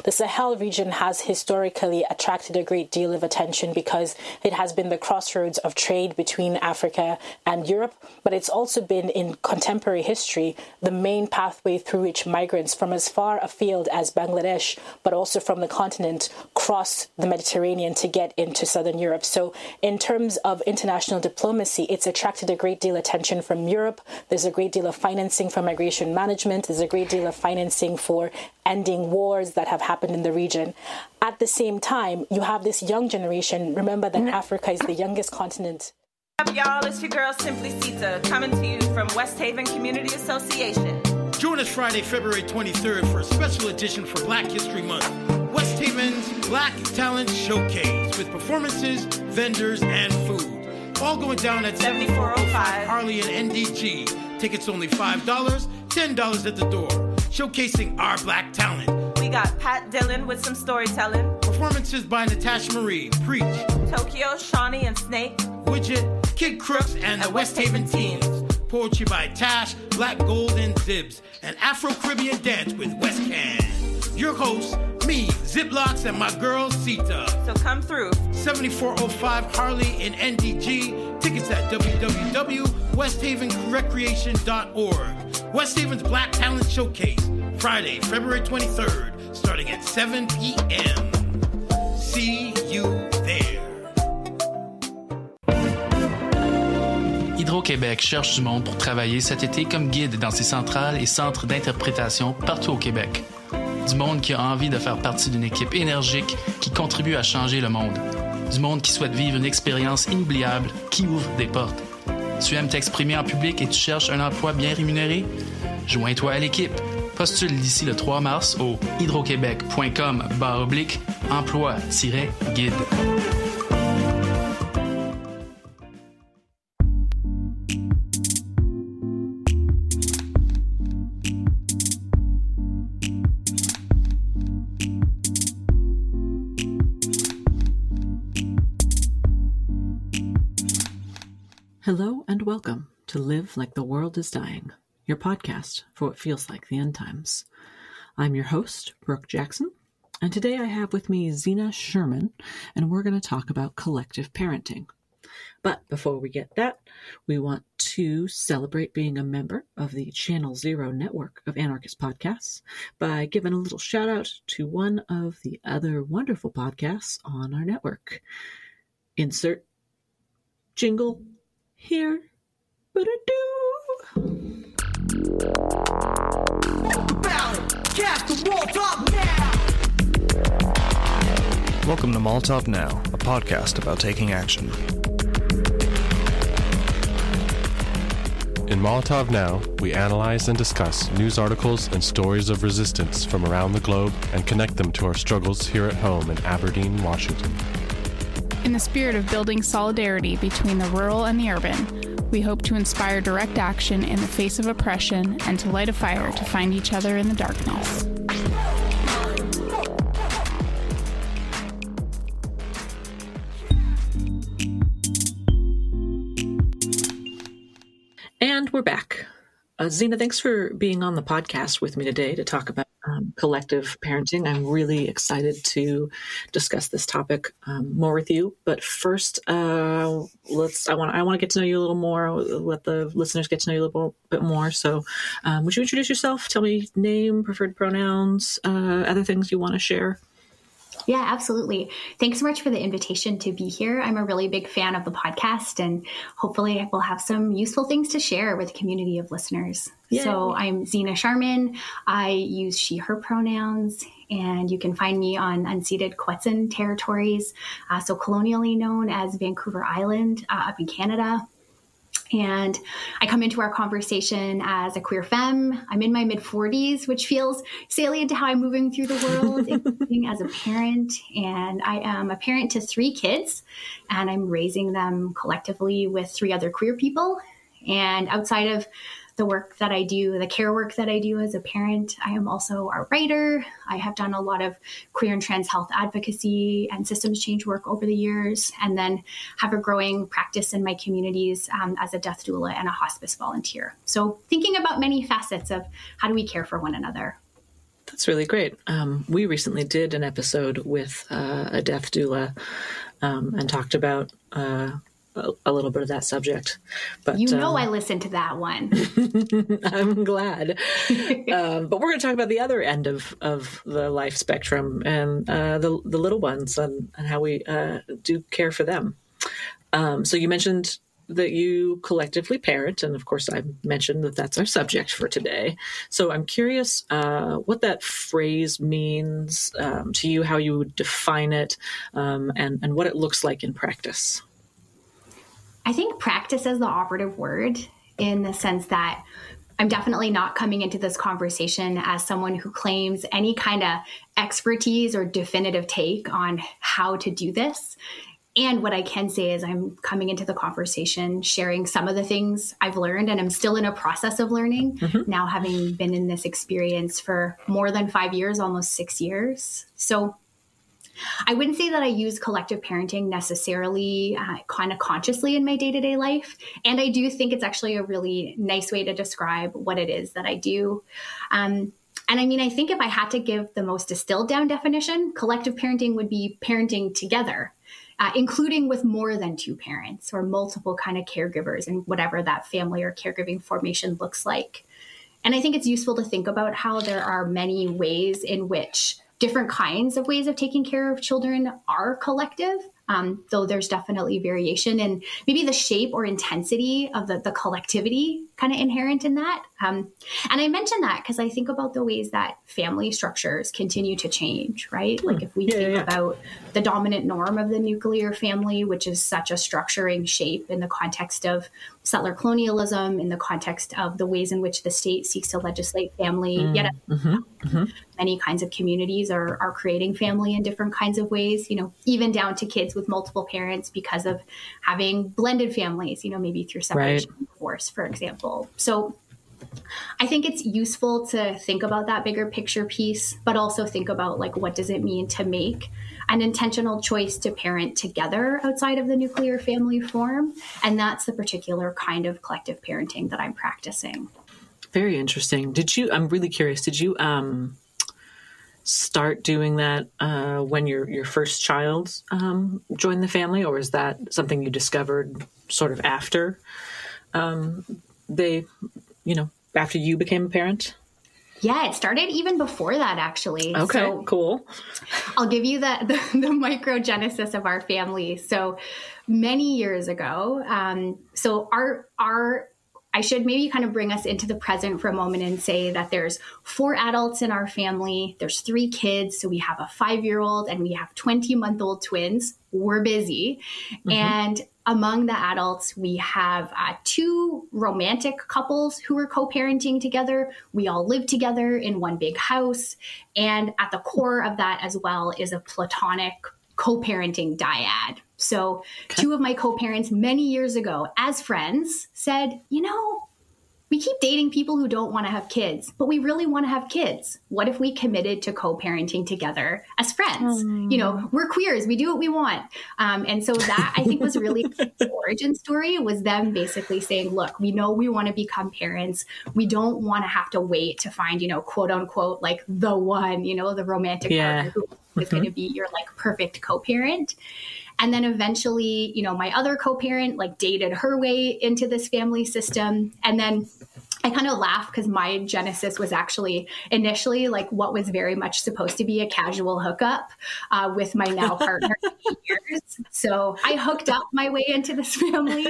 The Sahel region has historically attracted a great deal of attention because it has been the crossroads of trade between Africa and Europe, but it's also been in contemporary history the main pathway through which migrants from as far afield as Bangladesh, but also from the continent, cross the Mediterranean to get into southern Europe. So in terms of international diplomacy, it's attracted a great deal of attention from Europe. There's a great deal of financing for migration management. There's a great deal of financing for ending wars that have happened in the region. At the same time, you have this young generation. Remember that Africa is the youngest continent. What's up, y'all? It's your girl, Simply Sita, coming to you from West Haven Community Association. Join us Friday, February 23rd for a special edition for Black History Month. West Haven's Black Talent Showcase with performances, vendors, and food. All going down at 7405 Harley and NDG. Tickets only $5, $10 at the door. Showcasing our black talent. We got Pat Dillon with some storytelling. Performances by Natasha Marie, Preach, Tokyo, Shawnee, and Snake. Widget, Kid Crooks, and the West Haven Teens. Poetry by Tash, Black Gold, and Zibs. And Afro-Caribbean dance with West Can. Your host, me, Ziplocks, and my girl, Sita. So come through. 7405 Harley in NDG. Tickets at www.westhavenrecreation.org. West Haven's Black Talent Showcase, Friday, February 23rd, starting at 7 p.m. See you there. Hydro-Québec cherche du monde pour travailler cet été comme guide dans ses centrales et centres d'interprétation partout au Québec. Du monde qui a envie de faire partie d'une équipe énergique qui contribue à changer le monde. Du monde qui souhaite vivre une expérience inoubliable qui ouvre des portes. Tu aimes t'exprimer en public et tu cherches un emploi bien rémunéré? Joins-toi à l'équipe. Postule d'ici le 3 mars au hydroquebec.com/emploi-guide. Hello and welcome to Live Like the World is Dying, your podcast for what feels like the end times. I'm your host, Brooke Jackson, and today I have with me Zena Sherman, and we're going to talk about collective parenting. But before we get that, we want to celebrate being a member of the Channel Zero network of anarchist podcasts by giving a little shout out to one of the other wonderful podcasts on our network. Insert jingle here, but I do. Welcome to Molotov Now, a podcast about taking action. In Molotov Now, we analyze and discuss news articles and stories of resistance from around the globe and connect them to our struggles here at home in Aberdeen, Washington. In the spirit of building solidarity between the rural and the urban, we hope to inspire direct action in the face of oppression and to light a fire to find each other in the darkness. And we're back. Zena, thanks for being on the podcast with me today to talk about collective parenting. I'm really excited to discuss this topic more with you. But first, I want to get to know you a little more. Let the listeners get to know you a little bit more. So, would you introduce yourself? Tell me name, preferred pronouns, other things you want to share. Yeah, absolutely. Thanks so much for the invitation to be here. I'm a really big fan of the podcast, and hopefully we'll have some useful things to share with a community of listeners. Yay. So I'm Zena Sherman. I use she, her pronouns, and you can find me on unceded Quechan territories, so colonially known as Vancouver Island up in Canada. And I come into our conversation as a queer femme. I'm in my mid-40s, which feels salient to how I'm moving through the world, including as a parent. And I am a parent to 3 kids, and I'm raising them collectively with 3 other queer people. And outside of the work that I do, the care work that I do as a parent, I am also a writer. I have done a lot of queer and trans health advocacy and systems change work over the years, and then have a growing practice in my communities as a death doula and a hospice volunteer. So thinking about many facets of how do we care for one another. That's really great. We recently did an episode with a death doula and talked about a little bit of that subject. But I listened to that one. I'm glad. But we're going to talk about the other end of the life spectrum and the little ones and how we do care for them. So you mentioned that you collectively parent, and of course I mentioned that that's our subject for today. So I'm curious what that phrase means to you, how you would define it, and what it looks like in practice. I think practice is the operative word, in the sense that I'm definitely not coming into this conversation as someone who claims any kind of expertise or definitive take on how to do this. And what I can say is I'm coming into the conversation sharing some of the things I've learned, and I'm still in a process of learning, now having been in this experience for more than 5 years, almost 6 years. So I wouldn't say that I use collective parenting necessarily kind of consciously in my day-to-day life. And I do think it's actually a really nice way to describe what it is that I do. And I mean, I think if I had to give the most distilled down definition, collective parenting would be parenting together, including with more than two parents or multiple kind of caregivers and whatever that family or caregiving formation looks like. And I think it's useful to think about how there are many ways in which different kinds of ways of taking care of children are collective, though there's definitely variation in maybe the shape or intensity of the collectivity kind of inherent in that. And I mention that because I think about the ways that family structures continue to change, right? Like if we think about the dominant norm of the nuclear family, which is such a structuring shape in the context of settler colonialism, in the context of the ways in which the state seeks to legislate family, yet many kinds of communities are creating family in different kinds of ways, you know, even down to kids with multiple parents because of having blended families, you know, maybe through separation and divorce, for example. So I think it's useful to think about that bigger picture piece, but also think about like, what does it mean to make an intentional choice to parent together outside of the nuclear family form? And that's the particular kind of collective parenting that I'm practicing. Very interesting. I'm really curious, did you start doing that when your first child joined the family, or is that something you discovered sort of after after you became a parent? Yeah, it started even before that, actually. Okay, so cool. I'll give you the microgenesis of our family. So many years ago, I should maybe kind of bring us into the present for a moment and say that there's 4 adults in our family. There's 3 kids. So we have a 5-year-old and we have 20-month-old twins. We're busy. And among the adults, we have 2 romantic couples who are co-parenting together. We all live together in one big house. And at the core of that as well is a platonic co-parenting dyad. So 2 of my co-parents many years ago, as friends, said, you know, we keep dating people who don't want to have kids, but we really want to have kids. What if we committed to co-parenting together as friends? You know, we're queers. We do what we want. And so that, I think, was really the origin story, was them basically saying, look, we know we want to become parents. We don't want to have to wait to find, you know, quote unquote, like the one, you know, the romantic partner who is going to be your like perfect co-parent. And then eventually, you know, my other co-parent like dated her way into this family system. And then I kind of laugh because my genesis was actually initially like what was very much supposed to be a casual hookup with my now partner for 8 years. So I hooked up my way into this family.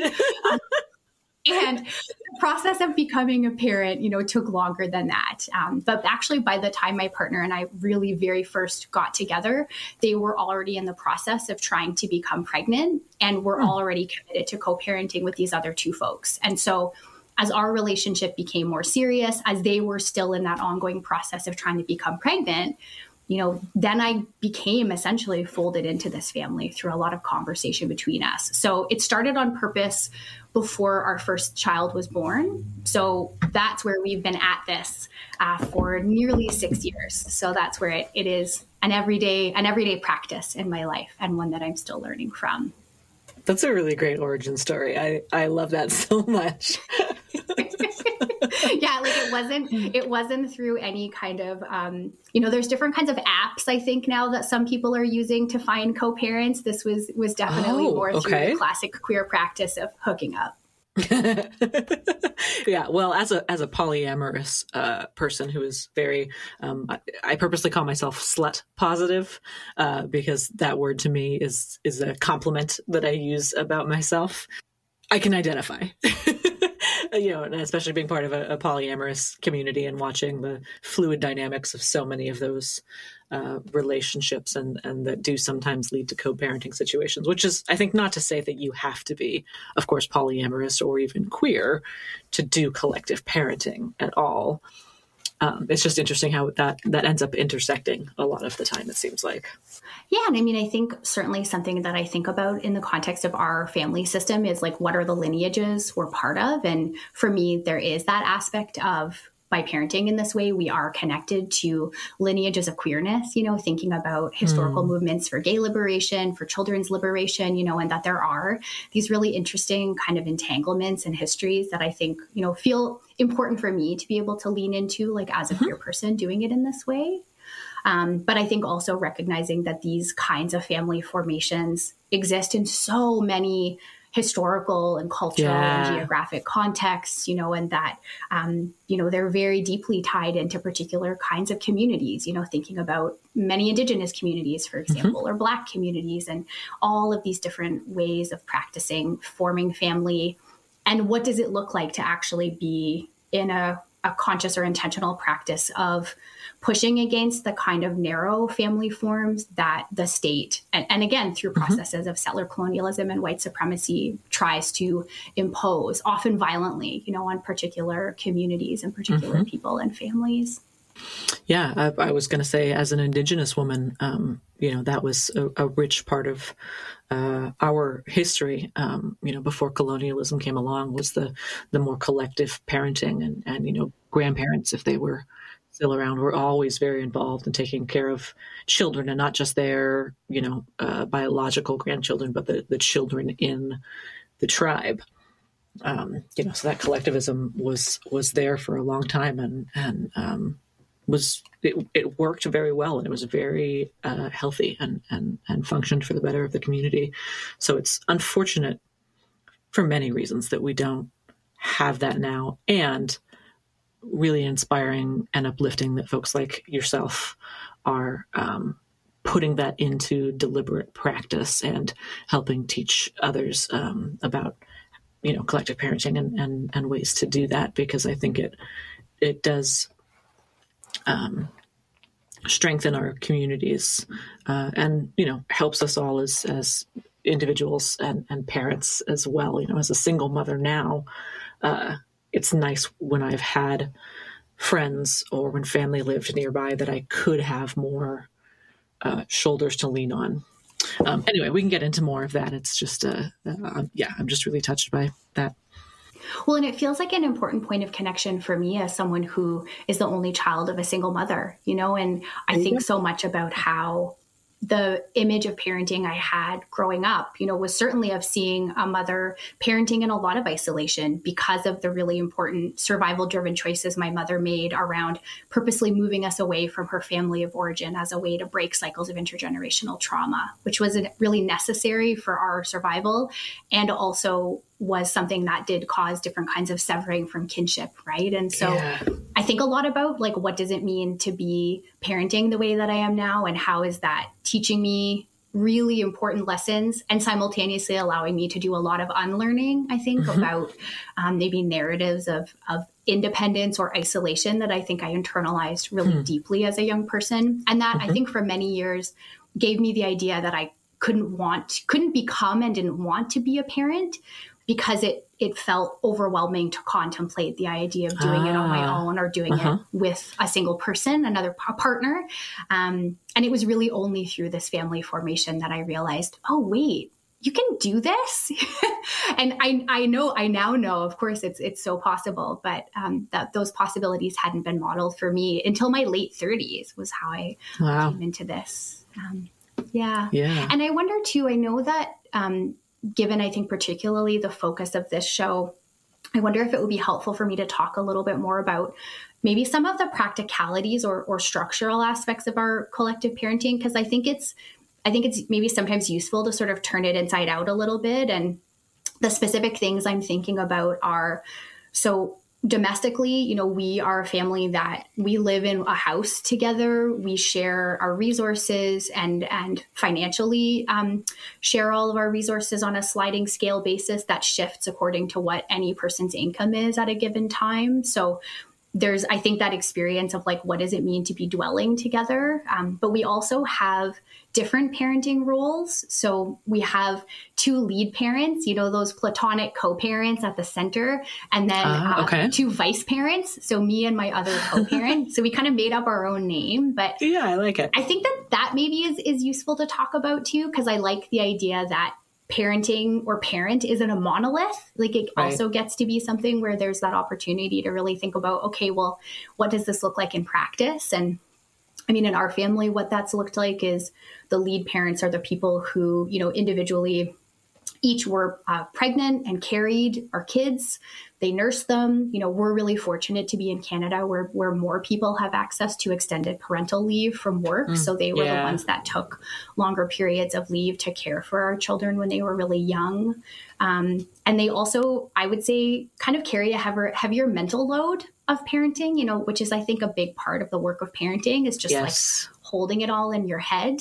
And the process of becoming a parent, you know, took longer than that. But actually, by the time my partner and I really very first got together, they were already in the process of trying to become pregnant and were already committed to co-parenting with these other 2 folks. And so as our relationship became more serious, as they were still in that ongoing process of trying to become pregnant, you know, then I became essentially folded into this family through a lot of conversation between us. So it started on purpose before our first child was born. So that's where we've been at this for nearly 6 years. So that's where it is an everyday practice in my life, and one that I'm still learning from. That's a really great origin story. I love that so much. Yeah, like it wasn't through any kind of, there's different kinds of apps, I think, now that some people are using to find co-parents. This was definitely more through the classic queer practice of hooking up. Yeah, well, as a polyamorous person who is very, I purposely call myself slut positive because that word to me is a compliment that I use about myself. I can identify, and especially being part of a polyamorous community and watching the fluid dynamics of so many of those relationships and that do sometimes lead to co-parenting situations, which is, I think, not to say that you have to be, of course, polyamorous or even queer to do collective parenting at all. It's just interesting how that ends up intersecting a lot of the time, it seems like. Yeah. And I mean, I think certainly something that I think about in the context of our family system is like, what are the lineages we're part of? And for me, there is that aspect of, by parenting in this way, we are connected to lineages of queerness, thinking about historical movements for gay liberation, for children's liberation, and that there are these really interesting kind of entanglements and histories that I think, feel important for me to be able to lean into, like as a queer person doing it in this way. But I think also recognizing that these kinds of family formations exist in so many historical and cultural and geographic contexts, and that, they're very deeply tied into particular kinds of communities, thinking about many Indigenous communities, for example, or Black communities, and all of these different ways of practicing forming family. And what does it look like to actually be in a conscious or intentional practice of pushing against the kind of narrow family forms that the state, and again, through processes of settler colonialism and white supremacy, tries to impose, often violently, on particular communities and particular people and families. Yeah, I was going to say, as an Indigenous woman, that was a rich part of our history, before colonialism came along, was the more collective parenting and grandparents, if they were still around, were always very involved in taking care of children, and not just their, biological grandchildren, but the children in the tribe. So that collectivism was there for a long time, and it worked very well, and it was very healthy and functioned for the better of the community. So it's unfortunate for many reasons that we don't have that now, and really inspiring and uplifting that folks like yourself are putting that into deliberate practice and helping teach others about, collective parenting and ways to do that, because I think it does strengthen our communities and, helps us all as individuals and parents as well. As a single mother now, it's nice when I've had friends or when family lived nearby that I could have more shoulders to lean on. Anyway, we can get into more of that. It's just, I'm just really touched by that. Well, and it feels like an important point of connection for me as someone who is the only child of a single mother, and I think so much about how the image of parenting I had growing up, was certainly of seeing a mother parenting in a lot of isolation because of the really important survival-driven choices my mother made around purposely moving us away from her family of origin as a way to break cycles of intergenerational trauma, which was really necessary for our survival, and also was something that did cause different kinds of severing from kinship, right? And so I think a lot about, like, what does it mean to be parenting the way that I am now, and how is that teaching me really important lessons and simultaneously allowing me to do a lot of unlearning, I think, about maybe narratives of independence or isolation that I think I internalized really deeply as a young person. And that I think for many years gave me the idea that I couldn't become and didn't want to be a parent, because it felt overwhelming to contemplate the idea of doing it on my own or doing it with a single person, a partner. And it was really only through this family formation that I realized, oh, wait, you can do this. And I now know, of course, it's so possible, but that those possibilities hadn't been modeled for me until my late 30s was how I came into this. Yeah. And I wonder too, I know that, given, I think, particularly the focus of this show I wonder if it would be helpful for me to talk a little bit more about maybe some of the practicalities or structural aspects of our collective parenting, because I think it's maybe sometimes useful to sort of turn it inside out a little bit. And the specific things I'm thinking about are, so domestically, we are a family that we live in a house together. We share our resources and financially share all of our resources on a sliding scale basis that shifts according to what any person's income is at a given time. So there's, I think, that experience of like, what does it mean to be dwelling together? But we also have different parenting roles. So we have 2 lead parents, those platonic co-parents at the center, and then 2 vice parents. So me and my other co-parent. So we kind of made up our own name, but yeah, I like it. I think that maybe is useful to talk about too, because I like the idea that parenting or parent isn't a monolith. Like it also gets to be something where there's that opportunity to really think about, okay, well, what does this look like in practice? And I mean, in our family, what that's looked like is the lead parents are the people who, individually each were pregnant and carried our kids. They nursed them. We're really fortunate to be in Canada where more people have access to extended parental leave from work. So they were the ones that took longer periods of leave to care for our children when they were really young. And they also, I would say, kind of carry a heavier mental load of parenting, which is, I think, a big part of the work of parenting is just like holding it all in your head.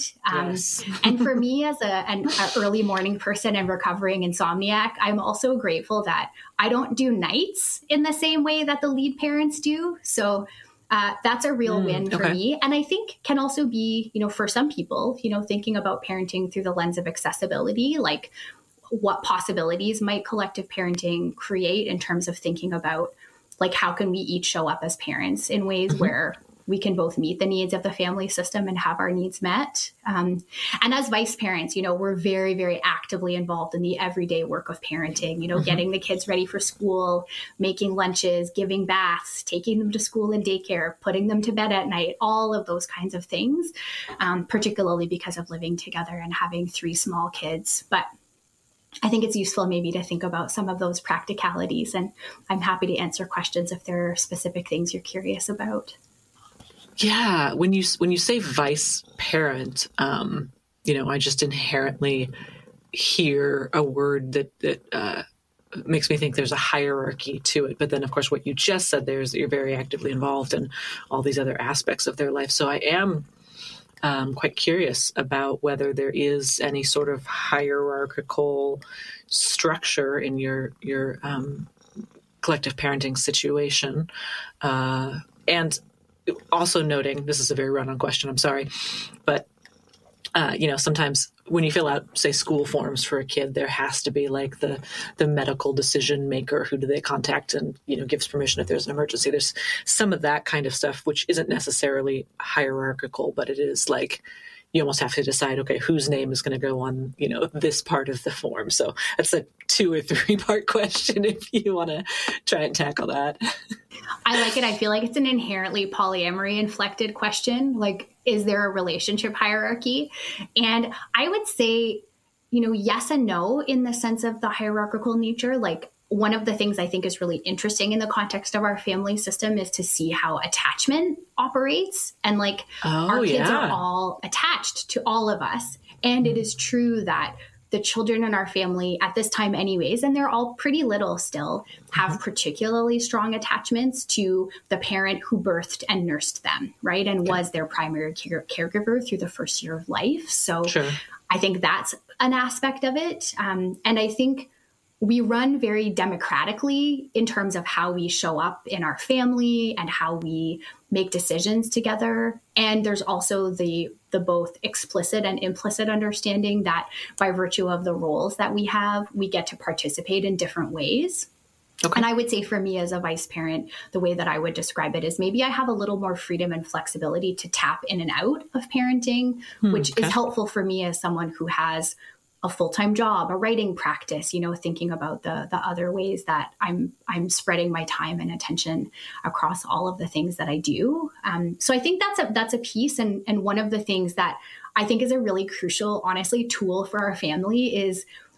And for me as an early morning person and recovering insomniac, I'm also grateful that I don't do nights in the same way that the lead parents do. So that's a real win for me. And I think can also be, for some people, thinking about parenting through the lens of accessibility, like what possibilities might collective parenting create in terms of thinking about like, how can we each show up as parents in ways where we can both meet the needs of the family system and have our needs met. And as vice parents, we're very, very actively involved in the everyday work of parenting, getting the kids ready for school, making lunches, giving baths, taking them to school and daycare, putting them to bed at night, all of those kinds of things, particularly because of living together and having 3 small kids. But I think it's useful maybe to think about some of those practicalities, and I'm happy to answer questions if there are specific things you're curious about. Yeah, when you say vice parent, I just inherently hear a word that makes me think there's a hierarchy to it. But then, of course, what you just said there is that you're very actively involved in all these other aspects of their life. So I am quite curious about whether there is any sort of hierarchical structure in your collective parenting situation, and also noting, this is a very run-on question, I'm sorry, but sometimes when you fill out, say, school forms for a kid, there has to be like the medical decision maker. Who do they contact and, gives permission if there's an emergency. There's some of that kind of stuff, which isn't necessarily hierarchical, but it is like you almost have to decide, okay, whose name is going to go on, this part of the form. So that's a 2 or 3 part question if you want to try and tackle that. I like it. I feel like it's an inherently polyamory inflected question. Like, is there a relationship hierarchy? And I would say, yes and no in the sense of the hierarchical nature. Like, one of the things I think is really interesting in the context of our family system is to see how attachment operates. And like our kids are all attached to all of us. And it is true that the children in our family at this time anyways, and they're all pretty little still, have particularly strong attachments to the parent who birthed and nursed them, right? And was their primary caregiver through the first year of life. So I think that's an aspect of it. And I think we run very democratically in terms of how we show up in our family and how we make decisions together. And there's also the both explicit and implicit understanding that by virtue of the roles that we have, we get to participate in different ways. Okay. And I would say for me as a vice parent, the way that I would describe it is maybe I have a little more freedom and flexibility to tap in and out of parenting, which is helpful for me as someone who has a full-time job, a writing practice, thinking about the other ways that I'm spreading my time and attention across all of the things that I do. So I think that's a piece. And one of the things that I think is a really crucial, honestly, tool for our family is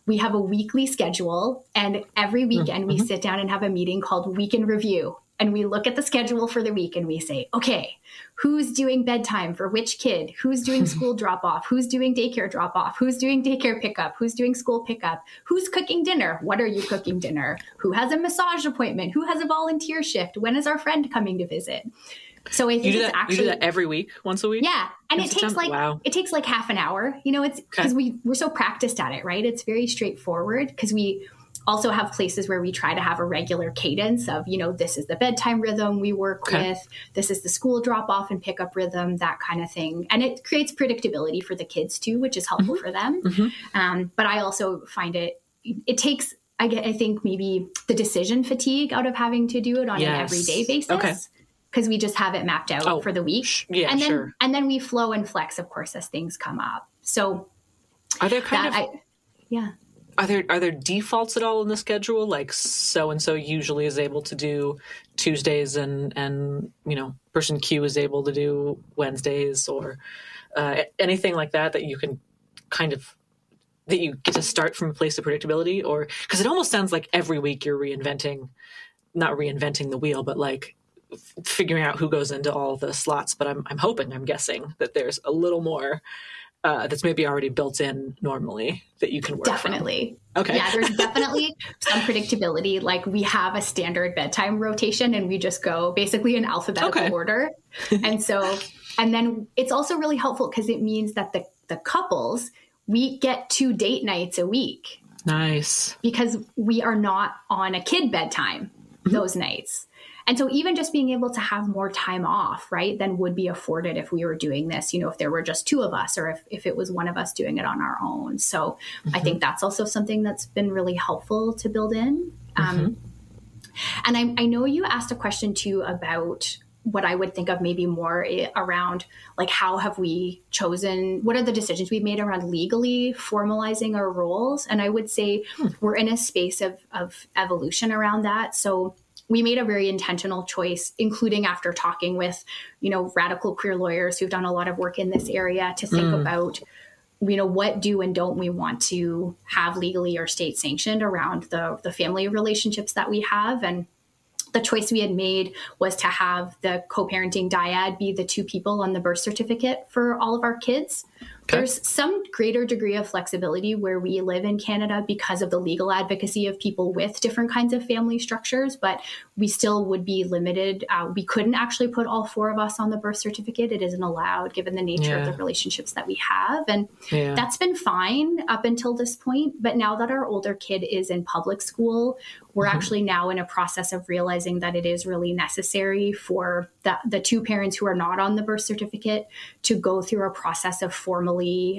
we have a weekly schedule, and every weekend we sit down and have a meeting called Week in Review. And we look at the schedule for the week and we say, okay, who's doing bedtime for which kid? Who's doing school drop off? Who's doing daycare drop off? Who's doing daycare pickup? Who's doing school pickup? Who's cooking dinner? What are you cooking dinner? Who has a massage appointment? Who has a volunteer shift? When is our friend coming to visit? So I think you do that every week, once a week? Yeah. And it takes like half an hour. You know, it's because we're so practiced at it, right? It's very straightforward because we also have places where we try to have a regular cadence of, you know, this is the bedtime rhythm we work with, this is the school drop off and pickup rhythm, that kind of thing. And it creates predictability for the kids too, which is helpful for them. But I also find it takes, I think maybe the decision fatigue out of having to do it on an everyday basis. Because we just have it mapped out for the week. Yeah, and then we flow and flex, of course, as things come up. So are there Are there defaults at all in the schedule? Like so-and-so usually is able to do Tuesdays and you know, person Q is able to do Wednesdays, or anything like that you can that you get to start from a place of predictability? Or, because it almost sounds like every week you're not reinventing the wheel, but like figuring out who goes into all the slots. But I'm guessing that there's a little more that's maybe already built in normally that you can work Definitely. from. Okay. Yeah, there's definitely some predictability. Like we have a standard bedtime rotation and we just go basically in alphabetical order. And then it's also really helpful because it means that the couples, we get 2 date nights a week. Nice. Because we are not on a kid bedtime those nights. And so even just being able to have more time off, right, than would be afforded if we were doing this, you know, if there were just 2 of us or if it was one of us doing it on our own. So I think that's also something that's been really helpful to build in. And I know you asked a question too about what I would think of maybe more around like, how have we chosen, what are the decisions we've made around legally formalizing our roles? And I would say we're in a space of evolution around that. So we made a very intentional choice, including after talking with, you know, radical queer lawyers who've done a lot of work in this area, to think about, you know, what do and don't we want to have legally or state sanctioned around the family relationships that we have. And the choice we had made was to have the co-parenting dyad be the 2 people on the birth certificate for all of our kids. Okay. There's some greater degree of flexibility where we live in Canada because of the legal advocacy of people with different kinds of family structures, but we still would be limited. We couldn't actually put all 4 of us on the birth certificate. It isn't allowed given the nature of the relationships that we have. And that's been fine up until this point. But now that our older kid is in public school, we're actually now in a process of realizing that it is really necessary for the 2 parents who are not on the birth certificate to go through a process of formally,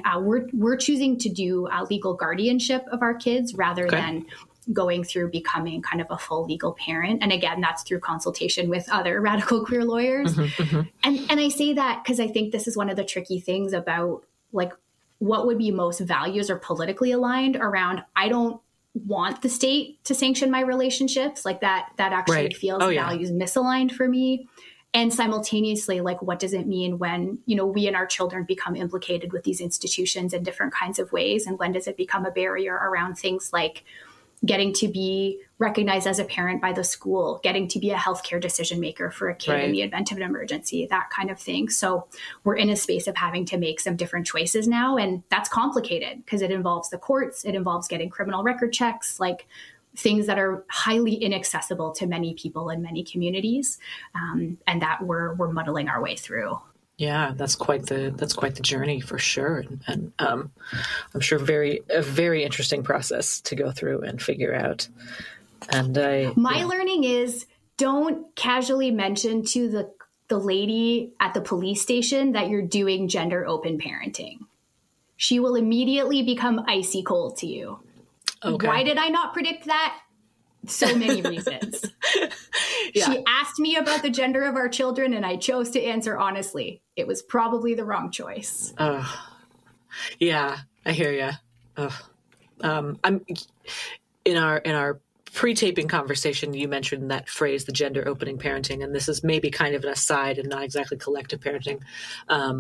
we're choosing to do legal guardianship of our kids rather than going through becoming kind of a full legal parent. And again, that's through consultation with other radical queer lawyers. And I say that because I think this is one of the tricky things about like what would be most values or politically aligned around, I don't want the state to sanction my relationships, like that actually feels values misaligned for me. And simultaneously, like, what does it mean when, you know, we and our children become implicated with these institutions in different kinds of ways? And when does it become a barrier around things like getting to be recognized as a parent by the school, getting to be a healthcare decision maker for a kid in the event of an emergency, that kind of thing. So we're in a space of having to make some different choices now. And that's complicated because it involves the courts. It involves getting criminal record checks, like things that are highly inaccessible to many people in many communities, and that we're muddling our way through. Yeah, that's quite the journey for sure, and I'm sure a very interesting process to go through and figure out. And my learning is, don't casually mention to the lady at the police station that you're doing gender open parenting. She will immediately become icy cold to you. Okay. Why did I not predict that? So many reasons. She asked me about the gender of our children, and I chose to answer honestly. It was probably the wrong choice. Yeah, I hear you. I'm in our pre-taping conversation. You mentioned that phrase, the gender opening parenting, and this is maybe kind of an aside and not exactly collective parenting.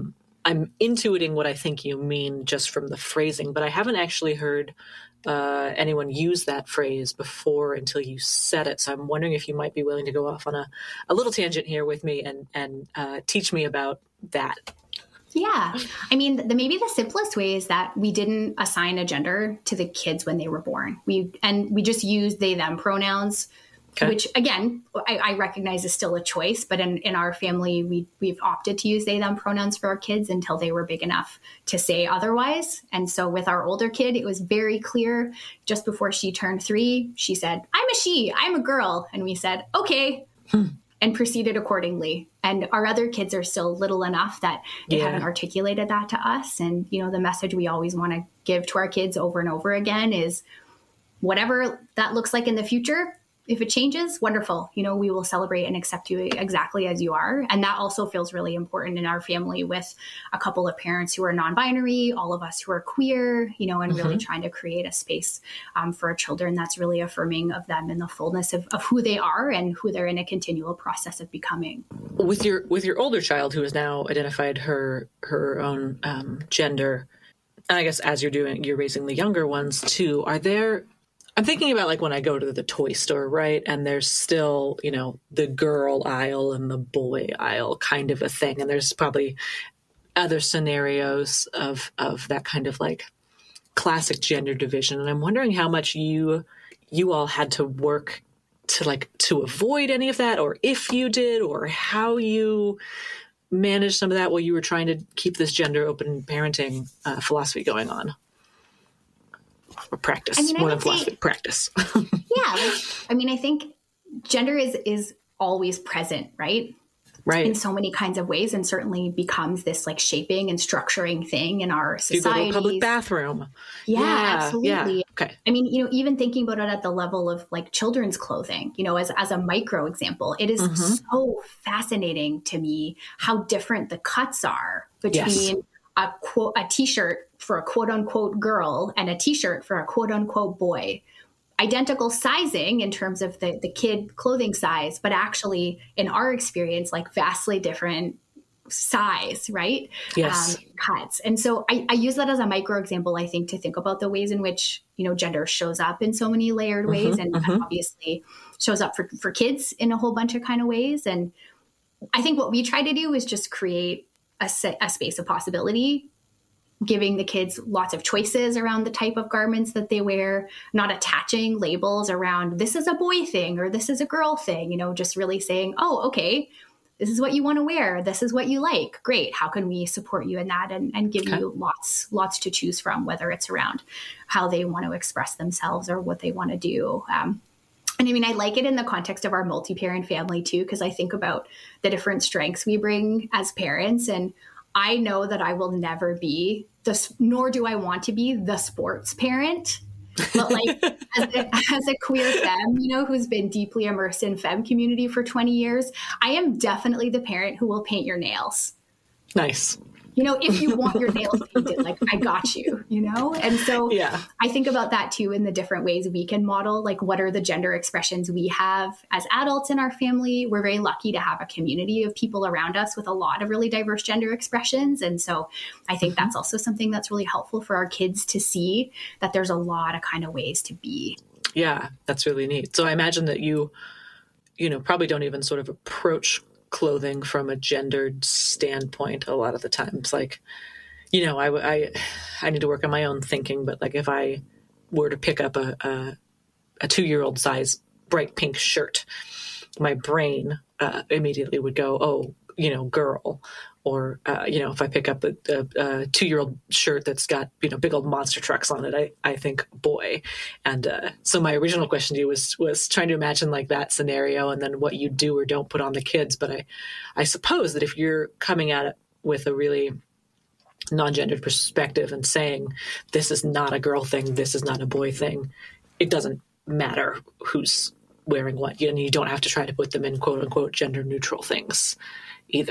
intuiting what I think you mean just from the phrasing, but I haven't actually heard anyone use that phrase before until you said it. So I'm wondering if you might be willing to go off on a little tangent here with me and teach me about that. Yeah. I mean, maybe the simplest way is that we didn't assign a gender to the kids when they were born. We just used they, them pronouns, which again, I recognize is still a choice, but in our family, we've opted to use they, them pronouns for our kids until they were big enough to say otherwise. And so with our older kid, it was very clear just before she turned 3, she said, I'm a she, I'm a girl. And we said, okay. And proceeded accordingly. And our other kids are still little enough that they haven't articulated that to us. And, the message we always want to give to our kids over and over again is whatever that looks like in the future, if it changes, wonderful. We will celebrate and accept you exactly as you are. And that also feels really important in our family with a couple of parents who are non-binary, all of us who are queer, and really trying to create a space for our children that's really affirming of them in the fullness of who they are and who they're in a continual process of becoming. With your older child who has now identified her own gender, and I guess as you're raising the younger ones too, I'm thinking about like when I go to the toy store, right? And there's still, the girl aisle and the boy aisle kind of a thing. And there's probably other scenarios of that kind of like classic gender division. And I'm wondering how much you all had to work to avoid any of that, or if you did, or how you managed some of that while you were trying to keep this gender open parenting philosophy going on. Or practice, more than philosophy, practice. I think gender is always present, right? Right. In so many kinds of ways, and certainly becomes this like shaping and structuring thing in our society. You go to a public bathroom. Yeah, absolutely. Yeah. Okay. I mean, even thinking about it at the level of like children's clothing, as a micro example, it is so fascinating to me how different the cuts are between a t-shirt for a quote unquote girl and a t-shirt for a quote unquote boy. Identical sizing in terms of the kid clothing size, but actually in our experience, like vastly different size, right? Yes. Cuts. And so I use that as a micro example, I think, to think about the ways in which, gender shows up in so many layered ways and obviously shows up for kids in a whole bunch of kind of ways. And I think what we try to do is just create a space of possibility, giving the kids lots of choices around the type of garments that they wear, not attaching labels around this is a boy thing or this is a girl thing, just really saying, oh, okay, this is what you want to wear. This is what you like. Great. How can we support you in that and give you lots to choose from, whether it's around how they want to express themselves or what they want to do. And I mean, I like it in the context of our multi-parent family too, because I think about the different strengths we bring as parents. And I know that I will never be nor do I want to be the sports parent. But like as a queer femme, who's been deeply immersed in femme community for 20 years, I am definitely the parent who will paint your nails. Nice. If you want your nails painted, like I got you, And so I think about that too in the different ways we can model, like what are the gender expressions we have as adults in our family. We're very lucky to have a community of people around us with a lot of really diverse gender expressions. And so I think that's also something that's really helpful for our kids to see that there's a lot of kind of ways to be. Yeah, that's really neat. So I imagine that you probably don't even sort of approach clothing from a gendered standpoint a lot of the times. Like, I need to work on my own thinking, but like if I were to pick up a 2-year-old size bright pink shirt, my brain immediately would go, oh, girl. Or, if I pick up a 2-year-old shirt that's got, big old monster trucks on it, I think boy. And so my original question to you was trying to imagine like that scenario and then what you do or don't put on the kids. But I suppose that if you're coming at it with a really non-gendered perspective and saying, this is not a girl thing, this is not a boy thing, it doesn't matter who's wearing what. You don't have to try to put them in quote unquote gender neutral things either.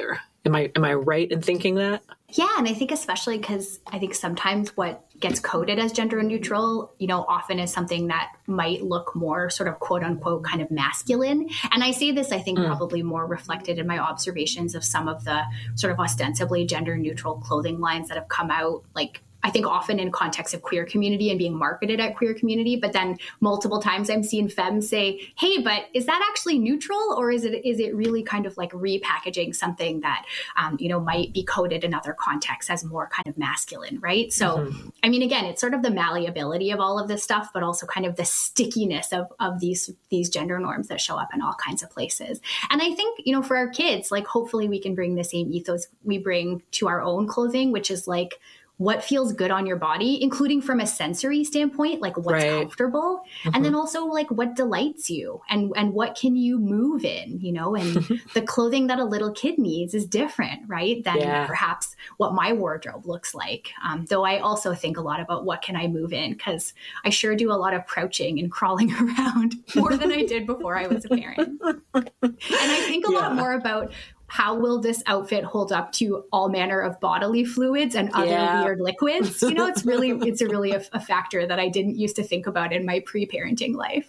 Am I right in thinking that? Yeah. And I think especially because I think sometimes what gets coded as gender neutral, often is something that might look more sort of quote unquote kind of masculine. And I say this, I think probably more reflected in my observations of some of the sort of ostensibly gender neutral clothing lines that have come out, like I think often in context of queer community and being marketed at queer community, but then multiple times I'm seeing femmes say, hey, but is that actually neutral? Or is it really kind of like repackaging something that, might be coded in other contexts as more kind of masculine, right? So, I mean, again, it's sort of the malleability of all of this stuff, but also kind of the stickiness of these gender norms that show up in all kinds of places. And I think, for our kids, like hopefully we can bring the same ethos we bring to our own clothing, which is like, what feels good on your body, including from a sensory standpoint, like what's comfortable, and then also like what delights you and what can you move in, and the clothing that a little kid needs is different, right? Than perhaps what my wardrobe looks like. Though I also think a lot about what can I move in, because I sure do a lot of crouching and crawling around more than I did before I was a parent. And I think a lot more about how will this outfit hold up to all manner of bodily fluids and other weird liquids? It's really a factor that I didn't used to think about in my pre-parenting life.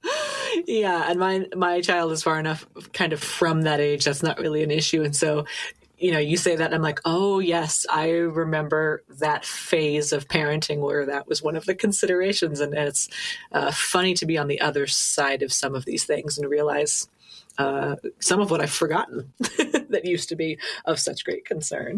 Yeah. And my child is far enough kind of from that age. That's not really an issue. And so, you say that and I'm like, oh yes, I remember that phase of parenting where that was one of the considerations. And it's funny to be on the other side of some of these things and realize some of what I've forgotten that used to be of such great concern.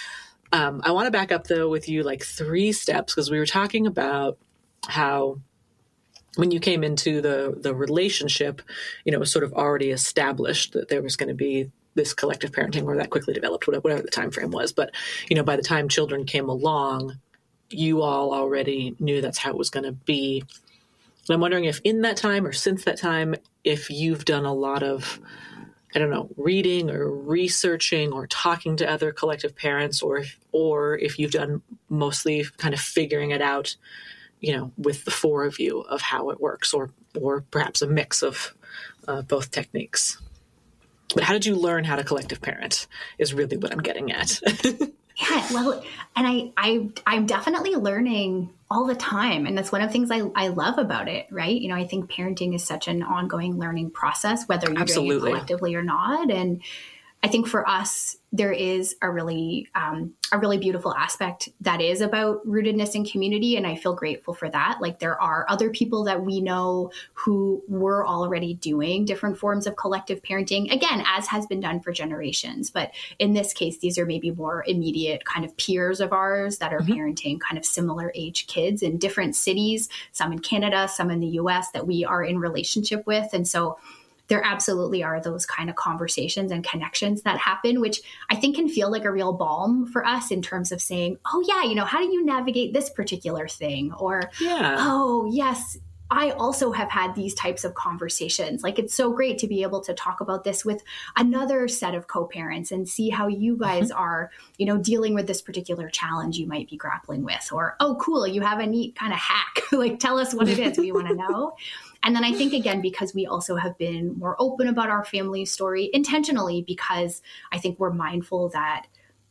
I want to back up though with you like 3 steps, because we were talking about how when you came into the relationship, it was sort of already established that there was going to be this collective parenting, or that quickly developed, whatever the time frame was. But, by the time children came along, you all already knew that's how it was going to be. And I'm wondering if in that time or since that time, if you've done a lot of, reading or researching or talking to other collective parents, or if you've done mostly kind of figuring it out, with the 4 of you of how it works, or perhaps a mix of both techniques. But how did you learn how to collective parent is really what I'm getting at. Yeah, well, and I'm definitely learning all the time. And that's one of the things I love about it, right? I think parenting is such an ongoing learning process, whether you're doing it collectively or not. And I think for us, there is a really beautiful aspect that is about rootedness in community. And I feel grateful for that. Like there are other people that we know who were already doing different forms of collective parenting, again, as has been done for generations. But in this case, these are maybe more immediate kind of peers of ours that are parenting kind of similar age kids in different cities, some in Canada, some in the US that we are in relationship with. And so there absolutely are those kind of conversations and connections that happen, which I think can feel like a real balm for us in terms of saying, oh yeah, how do you navigate this particular thing? Or, oh yes, I also have had these types of conversations. Like it's so great to be able to talk about this with another set of co-parents and see how you guys are, dealing with this particular challenge you might be grappling with. Or, oh, cool, you have a neat kind of hack. Like tell us what it is. We want to know. And then I think, again, because we also have been more open about our family story intentionally, because I think we're mindful that,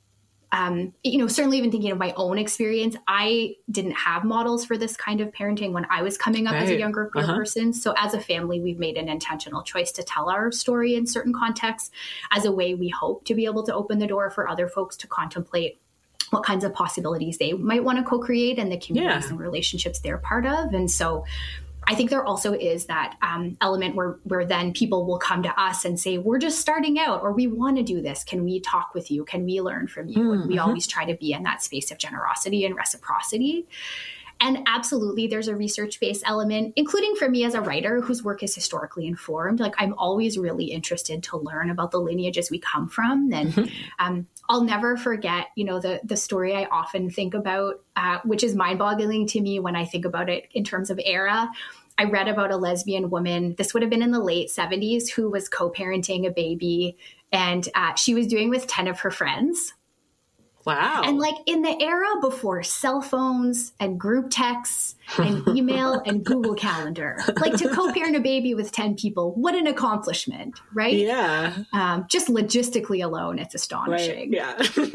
certainly even thinking of my own experience, I didn't have models for this kind of parenting when I was coming up as a younger queer person. So as a family, we've made an intentional choice to tell our story in certain contexts as a way we hope to be able to open the door for other folks to contemplate what kinds of possibilities they might want to co-create and the communities and relationships they're part of. And so I think there also is that element where then people will come to us and say, we're just starting out, or we want to do this. Can we talk with you? Can we learn from you? And we always try to be in that space of generosity and reciprocity. And absolutely, there's a research-based element, including for me as a writer whose work is historically informed. Like I'm always really interested to learn about the lineages we come from. And I'll never forget, the story I often think about, which is mind-boggling to me when I think about it in terms of era. I read about a lesbian woman, this would have been in the late 70s, who was co-parenting a baby, and she was doing with 10 of her friends. Wow. And like in the era before cell phones and group texts and email and Google Calendar, like to co-parent a baby with 10 people, what an accomplishment, right? Yeah. Just logistically alone, it's astonishing. Right. Yeah.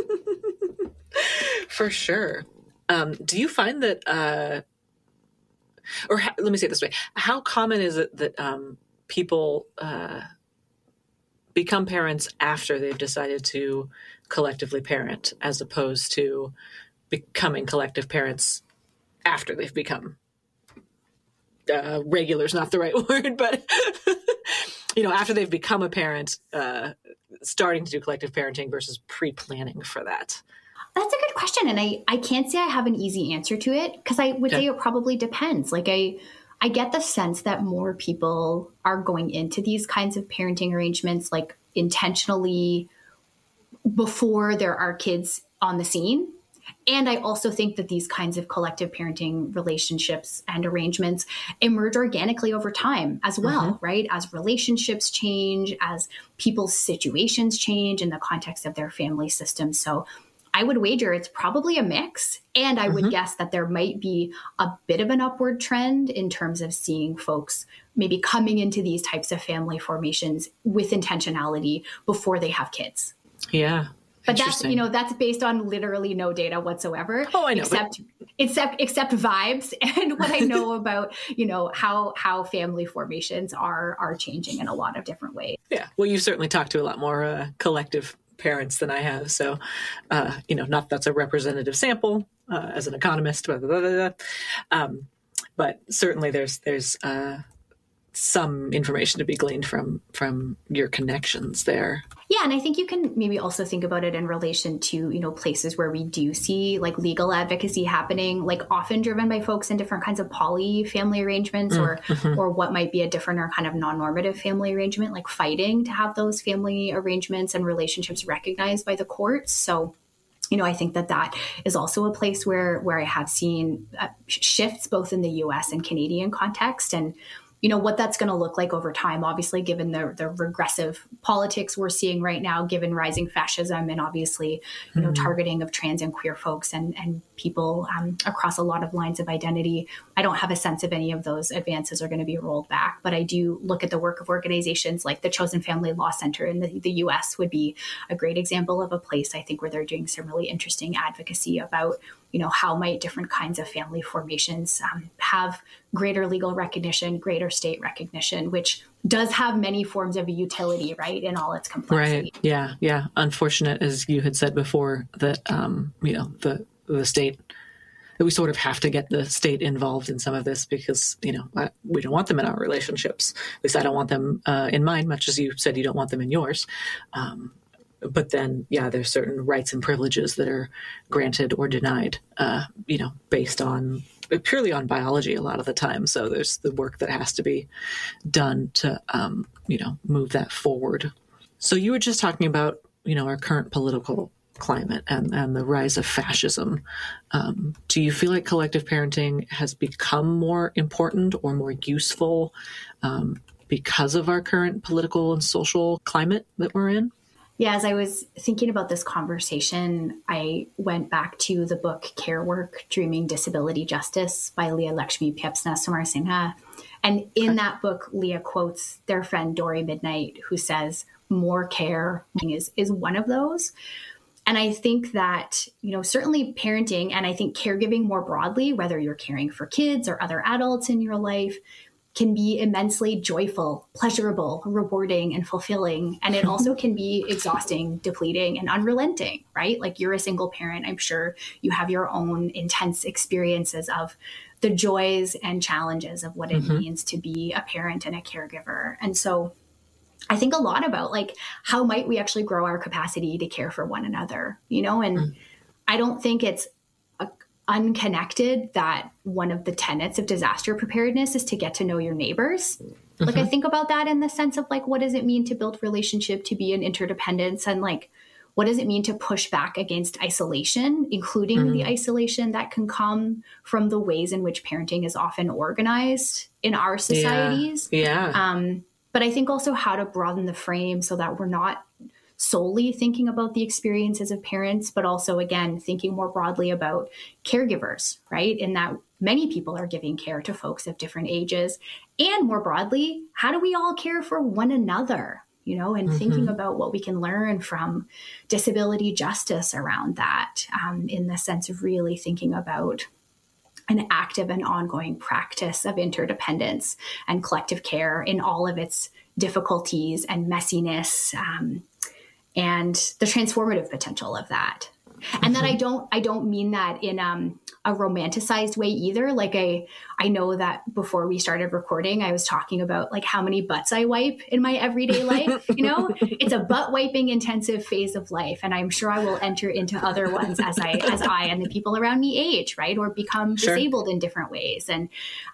For sure. Do you find that, let me say it this way, how common is it that people become parents after they've decided to collectively parent, as opposed to becoming collective parents after they've become regular is not the right word, but after they've become a parent, starting to do collective parenting versus pre-planning for that? That's a good question. And I can't say I have an easy answer to it, because I would say it probably depends. Like I get the sense that more people are going into these kinds of parenting arrangements like intentionally before there are kids on the scene. And I also think that these kinds of collective parenting relationships and arrangements emerge organically over time as well, right? As relationships change, as people's situations change in the context of their family system. So I would wager it's probably a mix. And I would guess that there might be a bit of an upward trend in terms of seeing folks maybe coming into these types of family formations with intentionality before they have kids. Yeah. But that's based on literally no data whatsoever. Oh, I know. Except vibes and what I know about, how family formations are changing in a lot of different ways. Yeah. Well, you've certainly talked to a lot more collective parents than I have. So, not that's a representative sample as an economist, but certainly there's some information to be gleaned from your connections there. Yeah. And I think you can maybe also think about it in relation to, places where we do see like legal advocacy happening, like often driven by folks in different kinds of poly family arrangements or what might be a different or kind of non-normative family arrangement, like fighting to have those family arrangements and relationships recognized by the courts. So, I think that is also a place where I have seen shifts both in the US and Canadian context. And what that's going to look like over time, obviously, given the regressive politics we're seeing right now, given rising fascism and obviously, targeting of trans and queer folks and people across a lot of lines of identity. I don't have a sense of any of those advances are going to be rolled back, but I do look at the work of organizations like the Chosen Family Law Center in the US would be a great example of a place, I think, where they're doing some really interesting advocacy about how might different kinds of family formations have greater legal recognition, greater state recognition, which does have many forms of utility, right, in all its complexity. Right. Yeah. Yeah. Unfortunate, as you had said before, that, the state, that we sort of have to get the state involved in some of this because, we don't want them in our relationships. At least I don't want them in mine, much as you said you don't want them in yours. But then, there's certain rights and privileges that are granted or denied, based on purely on biology a lot of the time. So there's the work that has to be done to, move that forward. So you were just talking about, our current political climate and the rise of fascism. Do you feel like collective parenting has become more important or more useful because of our current political and social climate that we're in? Yeah, as I was thinking about this conversation, I went back to the book Care Work, Dreaming Disability Justice by Leah Lakshmi Pyapsna Samarsingha. And in that book, Leah quotes their friend Dory Midnight, who says, more care is one of those. And I think that, certainly parenting and I think caregiving more broadly, whether you're caring for kids or other adults in your life, can be immensely joyful, pleasurable, rewarding, and fulfilling. And it also can be exhausting, depleting, and unrelenting, right? Like you're a single parent. I'm sure you have your own intense experiences of the joys and challenges of what it means to be a parent and a caregiver. And so I think a lot about like, how might we actually grow our capacity to care for one another, and I don't think it's unconnected that one of the tenets of disaster preparedness is to get to know your neighbors. Like I think about that in the sense of like, what does it mean to build relationship, to be in interdependence, and like, what does it mean to push back against isolation, including the isolation that can come from the ways in which parenting is often organized in our societies. Yeah. But I think also how to broaden the frame so that we're not solely thinking about the experiences of parents, but also, again, thinking more broadly about caregivers, right? In that many people are giving care to folks of different ages. And more broadly, how do we all care for one another? And thinking about what we can learn from disability justice around that, in the sense of really thinking about an active and ongoing practice of interdependence and collective care in all of its difficulties and messiness, and the transformative potential of that. And that I don't mean that in a romanticized way either. Like I know that before we started recording, I was talking about like how many butts I wipe in my everyday life. It's a butt wiping intensive phase of life, and I'm sure I will enter into other ones as I and the people around me age, right, or become disabled in different ways. And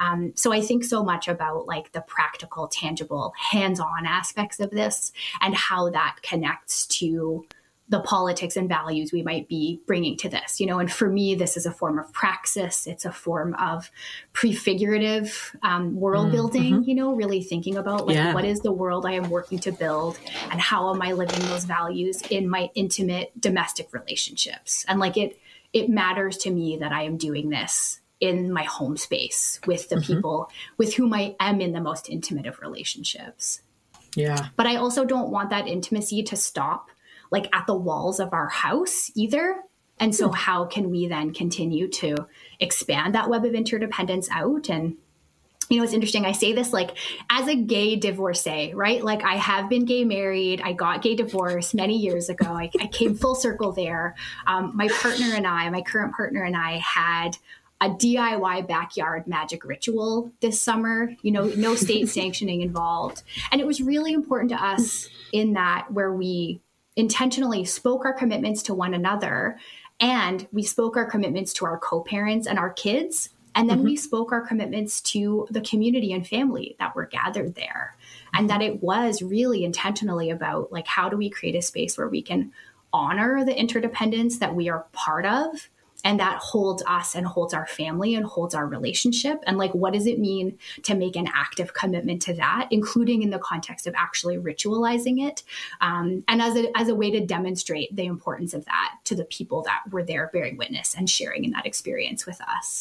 so I think so much about like the practical, tangible, hands-on aspects of this and how that connects to the politics and values we might be bringing to this, and for me, this is a form of praxis. It's a form of prefigurative world building, really thinking about like, what is the world I am working to build and how am I living those values in my intimate domestic relationships? And like, it matters to me that I am doing this in my home space with the people with whom I am in the most intimate of relationships. Yeah. But I also don't want that intimacy to stop like at the walls of our house either. And so how can we then continue to expand that web of interdependence out? And, it's interesting. I say this like as a gay divorcee, right? Like I have been gay married. I got gay divorced many years ago. I came full circle there. My current partner and I had a DIY backyard magic ritual this summer, no state sanctioning involved. And it was really important to us in that where we intentionally spoke our commitments to one another, and we spoke our commitments to our co-parents and our kids, and then we spoke our commitments to the community and family that were gathered there, and that it was really intentionally about like, how do we create a space where we can honor the interdependence that we are part of, and that holds us and holds our family and holds our relationship. And like, what does it mean to make an active commitment to that, including in the context of actually ritualizing it, and as a way to demonstrate the importance of that to the people that were there bearing witness and sharing in that experience with us.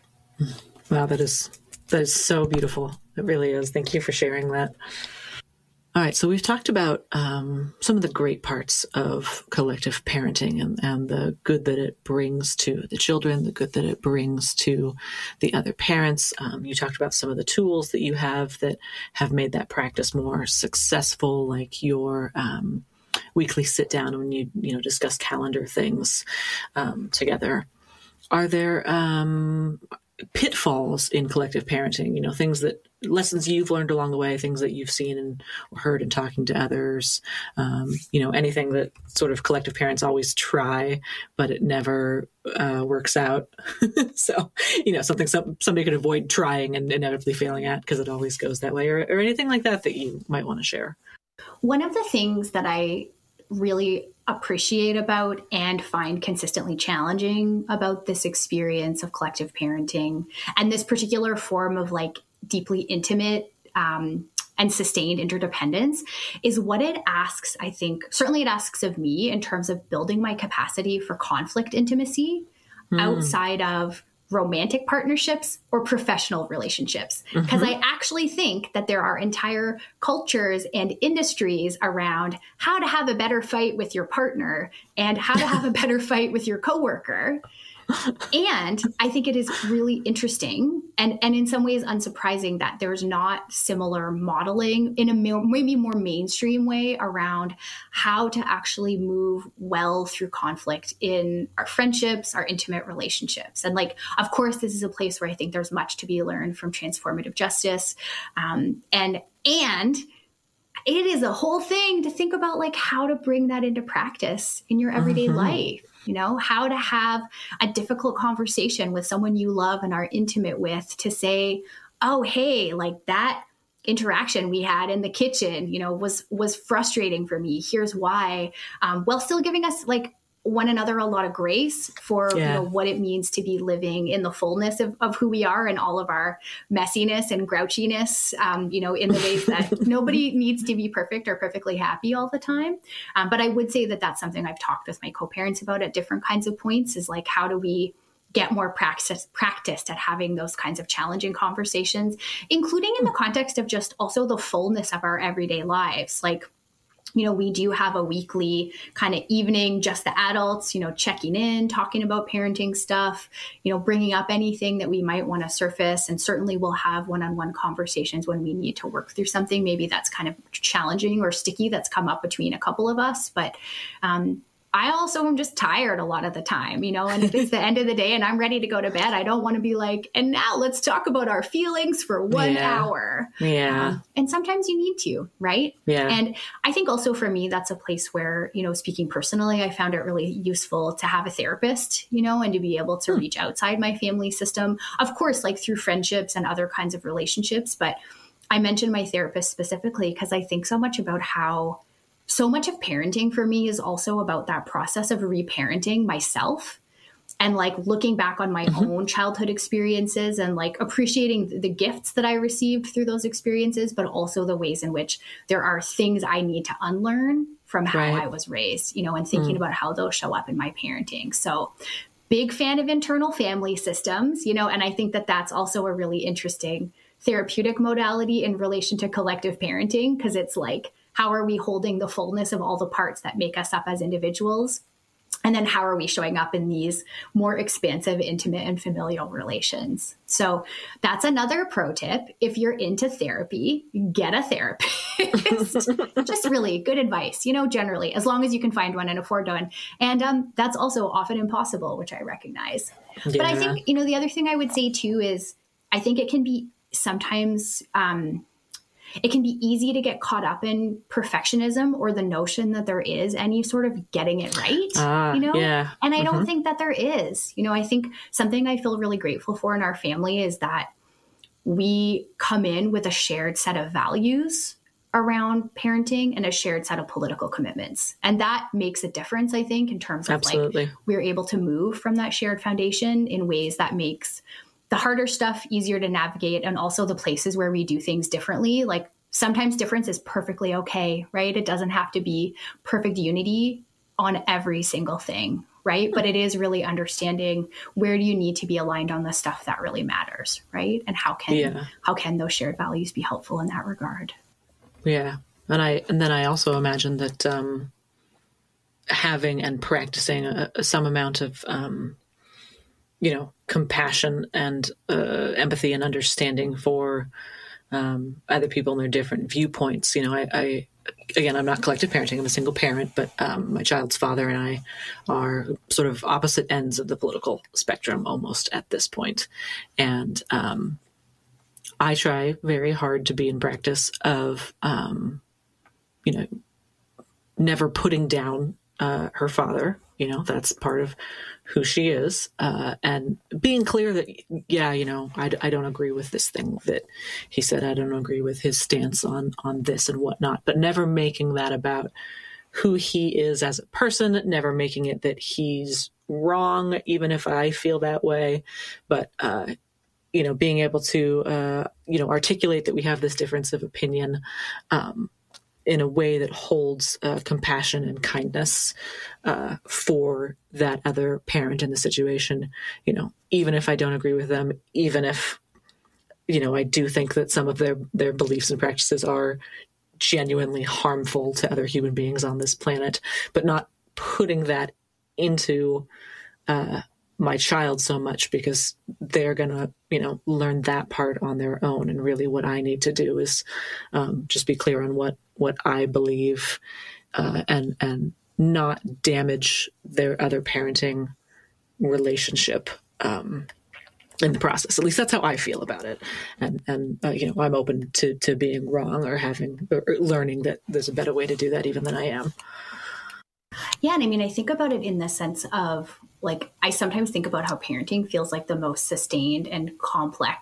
Wow, that is so beautiful. It really is. Thank you for sharing that. All right, so we've talked about some of the great parts of collective parenting and the good that it brings to the children, the good that it brings to the other parents. You talked about some of the tools that you have that have made that practice more successful, like your weekly sit down when you discuss calendar things together. Are there pitfalls in collective parenting, lessons you've learned along the way, things that you've seen and heard in talking to others, anything that sort of collective parents always try, but it never works out. So, something somebody could avoid trying and inevitably failing at because it always goes that way, or anything like that you might want to share. One of the things that I really appreciate about and find consistently challenging about this experience of collective parenting and this particular form of like deeply intimate and sustained interdependence is what it asks. I think certainly it asks of me in terms of building my capacity for conflict intimacy outside of romantic partnerships or professional relationships. Because I actually think that there are entire cultures and industries around how to have a better fight with your partner and how to have a better fight with your coworker. And I think it is really interesting and in some ways unsurprising that there's not similar modeling in a maybe more mainstream way around how to actually move well through conflict in our friendships, our intimate relationships. And like, of course, this is a place where I think there's much to be learned from transformative justice. And it is a whole thing to think about like how to bring that into practice in your everyday life. How to have a difficult conversation with someone you love and are intimate with to say, oh, hey, like that interaction we had in the kitchen, was frustrating for me. Here's why, while still giving us like one another a lot of grace for you know, what it means to be living in the fullness of who we are and all of our messiness and grouchiness, you know, in the ways that nobody needs to be perfect or perfectly happy all the time. But I would say that that's something I've talked with my co-parents about at different kinds of points, is like, how do we get more practiced at having those kinds of challenging conversations, including in the context of just also the fullness of our everyday lives. Like, you know, we do have a weekly kind of evening, just the adults, you know, checking in, talking about parenting stuff, you know, bringing up anything that we might want to surface. And certainly we'll have one-on-one conversations when we need to work through something maybe that's kind of challenging or sticky that's come up between a couple of us. But I also am just tired a lot of the time, you know, and if it's the end of the day and I'm ready to go to bed, I don't want to be like, and now let's talk about our feelings for 1 hour. Yeah. And sometimes you need to, right? Yeah. And I think also for me, that's a place where, you know, speaking personally, I found it really useful to have a therapist, you know, and to be able to reach outside my family system, of course, like through friendships and other kinds of relationships. But I mentioned my therapist specifically because I think so much about how so much of parenting for me is also about that process of reparenting myself and like looking back on my own childhood experiences and like appreciating the gifts that I received through those experiences, but also the ways in which there are things I need to unlearn from how I was raised, you know, and thinking about how those show up in my parenting. So big fan of internal family systems, you know, and I think that that's also a really interesting therapeutic modality in relation to collective parenting, because it's like, how are we holding the fullness of all the parts that make us up as individuals? And then how are we showing up in these more expansive, intimate, and familial relations? So that's another pro tip. If you're into therapy, get a therapist. Just really good advice, you know, generally, as long as you can find one and afford one. And that's also often impossible, which I recognize. Yeah. But I think, you know, the other thing I would say too is I think it can be sometimes it can be easy to get caught up in perfectionism or the notion that there is any sort of getting it right, you know? Yeah. And I don't think that there is. You know, I think something I feel really grateful for in our family is that we come in with a shared set of values around parenting and a shared set of political commitments. And that makes a difference, I think, in terms of like we're able to move from that shared foundation in ways that makes the harder stuff easier to navigate, and also the places where we do things differently. Like sometimes difference is perfectly okay, right? It doesn't have to be perfect unity on every single thing, right? But it is really understanding where do you need to be aligned on the stuff that really matters, right? And how can those shared values be helpful in that regard? Yeah. And then I also imagine that having and practicing some amount of you know, compassion and empathy and understanding for other people and their different viewpoints. You know, again, I'm not collective parenting. I'm a single parent, but my child's father and I are sort of opposite ends of the political spectrum almost at this point. And I try very hard to be in practice of, you know, never putting down her father. You know, that's part of who she is, and being clear that, yeah, you know, I don't agree with this thing that he said. I don't agree with his stance on this and whatnot, but never making that about who he is as a person, never making it that he's wrong, even if I feel that way. But, you know, being able to, you know, articulate that we have this difference of opinion, in a way that holds compassion and kindness for that other parent in the situation, you know, even if I don't agree with them, even if, you know, I do think that some of their beliefs and practices are genuinely harmful to other human beings on this planet, but not putting that into my child so much, because they're going to, you know, learn that part on their own. And really what I need to do is just be clear on what I believe and not damage their other parenting relationship in the process. At least that's how I feel about it. And you know, I'm open to being wrong or learning that there's a better way to do that even than I am. Yeah. And I mean, I think about it in the sense of like, I sometimes think about how parenting feels like the most sustained and complex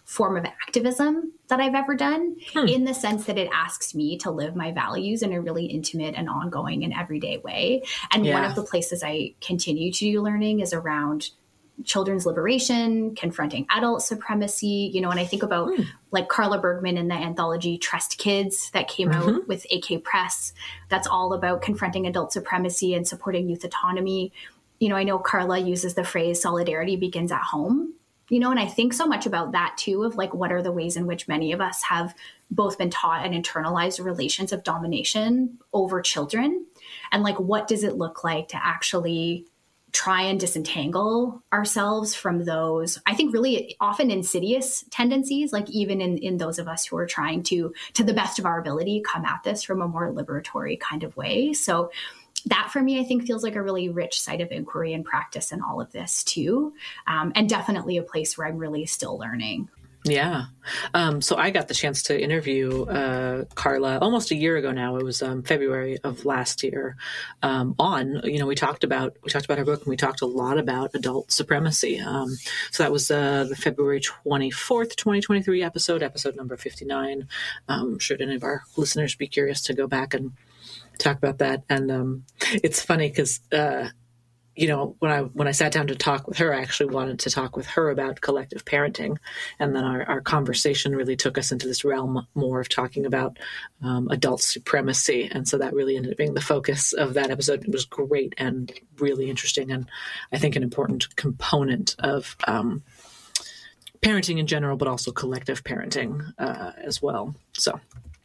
form of activism that I've ever done, in the sense that it asks me to live my values in a really intimate and ongoing and everyday way. And one of the places I continue to do learning is around children's liberation, confronting adult supremacy, you know, and I think about like Carla Bergman in the anthology Trust Kids that came out with AK Press. That's all about confronting adult supremacy and supporting youth autonomy. You know, I know Carla uses the phrase solidarity begins at home, you know, and I think so much about that too, of like, what are the ways in which many of us have both been taught and internalized relations of domination over children? And like, what does it look like to actually try and disentangle ourselves from those, I think, really often insidious tendencies, like even in those of us who are trying to the best of our ability, come at this from a more liberatory kind of way. So that for me, I think, feels like a really rich site of inquiry and practice in all of this too. And definitely a place where I'm really still learning. Yeah. So I got the chance to interview Carla almost a year ago now. It was February of last year. We talked about her book, and we talked a lot about adult supremacy. So that was the February 24th, 2023 episode number 59. I'm sure any of our listeners would be curious to go back and talk about that. And it's funny because when I sat down to talk with her, I actually wanted to talk with her about collective parenting. And then our conversation really took us into this realm more of talking about adult supremacy. And so that really ended up being the focus of that episode. It was great and really interesting, and I think an important component of parenting in general, but also collective parenting as well. So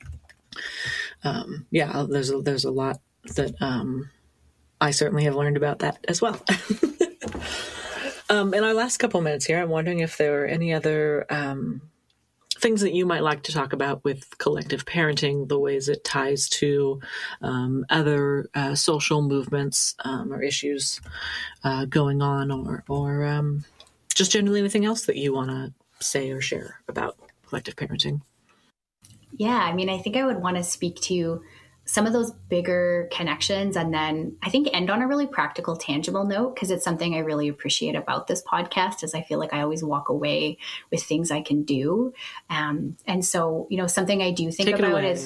there's a lot that I certainly have learned about that as well. In our last couple minutes here, I'm wondering if there are any other things that you might like to talk about with collective parenting, the ways it ties to other social movements or issues going on, or just generally anything else that you want to say or share about collective parenting. Yeah, I mean, I think I would want to speak to some of those bigger connections, and then I think end on a really practical, tangible note, because it's something I really appreciate about this podcast, is I feel like I always walk away with things I can do. And so, you know, something I do think about is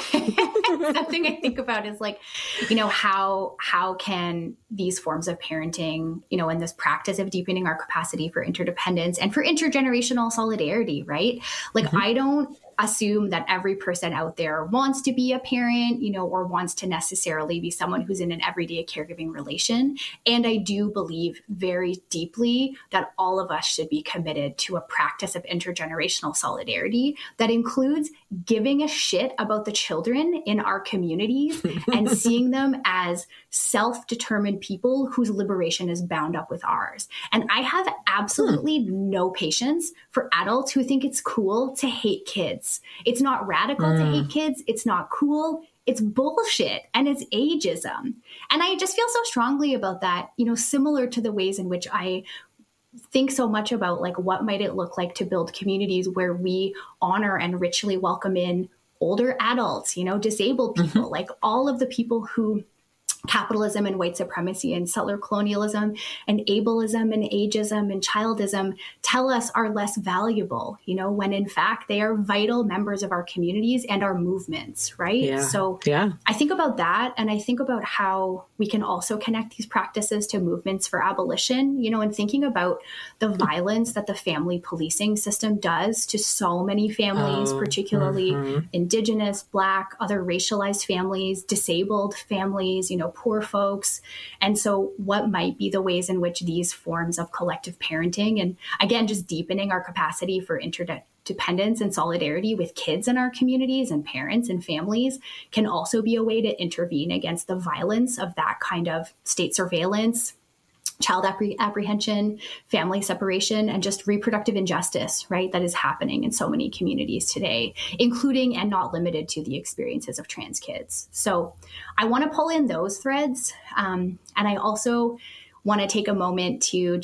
something I think about is like, you know, how can these forms of parenting, you know, and this practice of deepening our capacity for interdependence and for intergenerational solidarity, right? Like, I don't assume that every person out there wants to be a parent, you know, or wants to necessarily be someone who's in an everyday caregiving relation. And I do believe very deeply that all of us should be committed to a practice of intergenerational solidarity that includes giving a shit about the children in our communities and seeing them as self-determined people whose liberation is bound up with ours. And I have absolutely no patience for adults who think it's cool to hate kids. It's not radical to hate kids. It's not cool. It's bullshit, and it's ageism. And I just feel so strongly about that, you know, similar to the ways in which I think so much about like, what might it look like to build communities where we honor and richly welcome in older adults, you know, disabled people, like all of the people who capitalism and white supremacy and settler colonialism and ableism and ageism and childism tell us are less valuable, you know, when in fact they are vital members of our communities and our movements, right? Yeah. So I think about that, and I think about how we can also connect these practices to movements for abolition, you know, and thinking about the violence that the family policing system does to so many families, particularly Indigenous, Black, other racialized families, disabled families, you know, poor folks. And so what might be the ways in which these forms of collective parenting, and again, just deepening our capacity for interdependence and solidarity with kids in our communities and parents and families, can also be a way to intervene against the violence of that kind of state surveillance, child apprehension, family separation, and just reproductive injustice, right, that is happening in so many communities today, including and not limited to the experiences of trans kids. So I want to pull in those threads. And I also want to take a moment to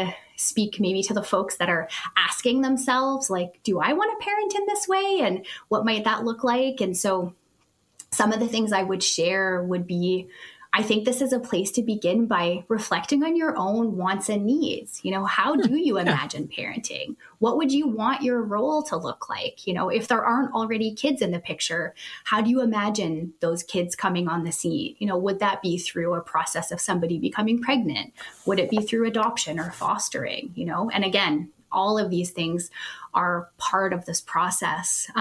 speak maybe to the folks that are asking themselves, like, do I want to parent in this way? And what might that look like? And so some of the things I would share would be I think this is a place to begin by reflecting on your own wants and needs. How do you imagine parenting? What would you want your role to look like? If there aren't already kids in the picture, how do you imagine those kids coming on the scene? Would that be through a process of somebody becoming pregnant? Would it be through adoption or fostering? And again, all of these things are part of this process.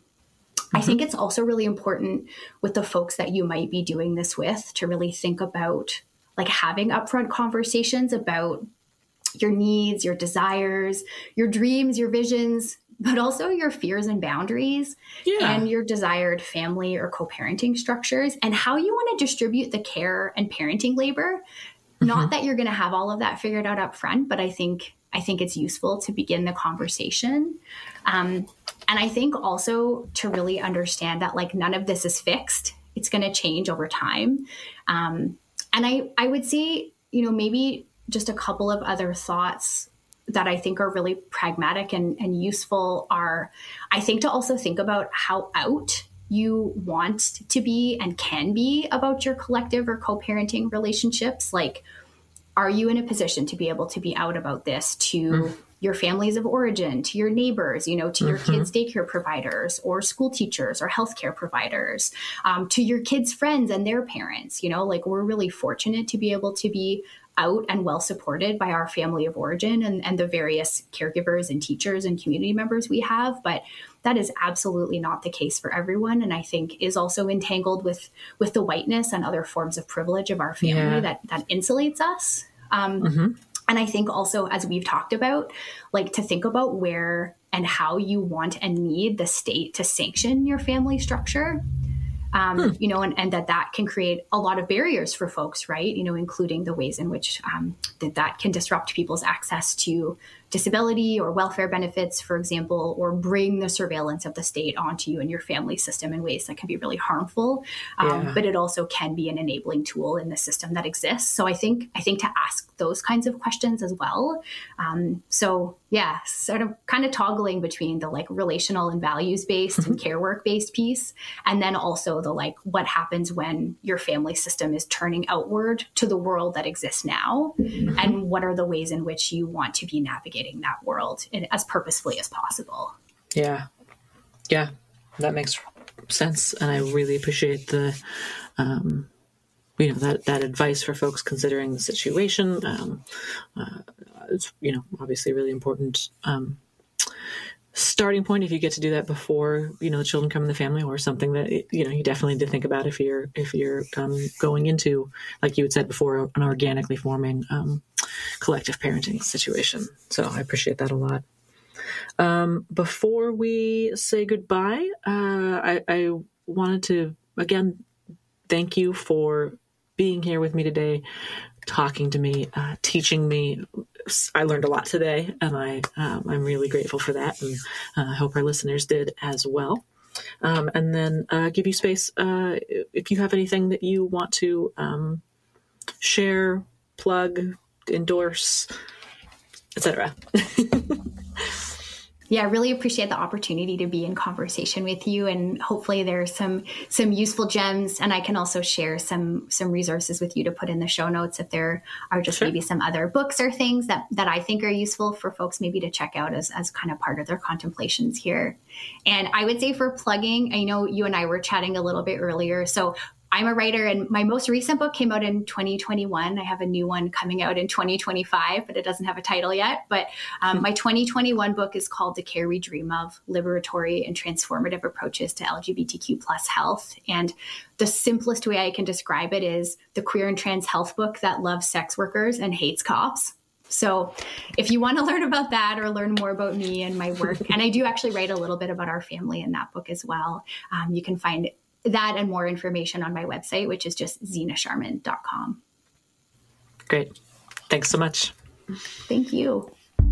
I think it's also really important with the folks that you might be doing this with to really think about having upfront conversations about your needs, your desires, your dreams, your visions, but also your fears and boundaries and your desired family or co-parenting structures and how you want to distribute the care and parenting labor. Not that you're going to have all of that figured out up front, but I think it's useful to begin the conversation. And I think also to really understand that none of this is fixed. It's going to change over time. And I would say, maybe just a couple of other thoughts that I think are really pragmatic and useful are, I think, to also think about how out you want to be and can be about your collective or co-parenting relationships. Are you in a position to be able to be out about this to your families of origin, to your neighbors, to your kids' daycare providers or school teachers or healthcare providers, to your kids' friends and their parents? We're really fortunate to be able to be out and well supported by our family of origin and the various caregivers and teachers and community members we have. But that is absolutely not the case for everyone. And I think is also entangled with the whiteness and other forms of privilege of our family that insulates us. And I think also, as we've talked about, to think about where and how you want and need the state to sanction your family structure. And that can create a lot of barriers for folks, right? Including the ways in which that can disrupt people's access to disability or welfare benefits, for example, or bring the surveillance of the state onto you and your family system in ways that can be really harmful. But it also can be an enabling tool in the system that exists. So I think to ask those kinds of questions as well. Sort of kind of toggling between the relational and values-based and care work-based piece, and then also the what happens when your family system is turning outward to the world that exists now, and what are the ways in which you want to be navigating that world as purposefully as possible. Yeah, that makes sense, and I really appreciate the that advice for folks considering the situation. It's obviously a really important starting point if you get to do that before the children come in the family, or something that you definitely need to think about if you're going into, like you had said before, an organically forming collective parenting situation. So I appreciate that a lot. Before we say goodbye, I wanted to again thank you for being here with me today, talking to me, teaching me. I learned a lot today, and I'm really grateful for that, and I hope our listeners did as well. And then give you space if you have anything that you want to share, plug, endorse, etc. Yeah, I really appreciate the opportunity to be in conversation with you, and hopefully there's some useful gems, and I can also share some resources with you to put in the show notes if there are just maybe some other books or things that I think are useful for folks maybe to check out as kind of part of their contemplations here. And I would say for plugging, I know you and I were chatting a little bit earlier, so I'm a writer, and my most recent book came out in 2021. I have a new one coming out in 2025, but it doesn't have a title yet. But my 2021 book is called The Care We Dream Of: Liberatory and Transformative Approaches to LGBTQ+ Health. And the simplest way I can describe it is the queer and trans health book that loves sex workers and hates cops. So if you want to learn about that or learn more about me and my work, and I do actually write a little bit about our family in that book as well, you can find that and more information on my website, which is just zinasharman.com. Great. Thanks so much. Thank you.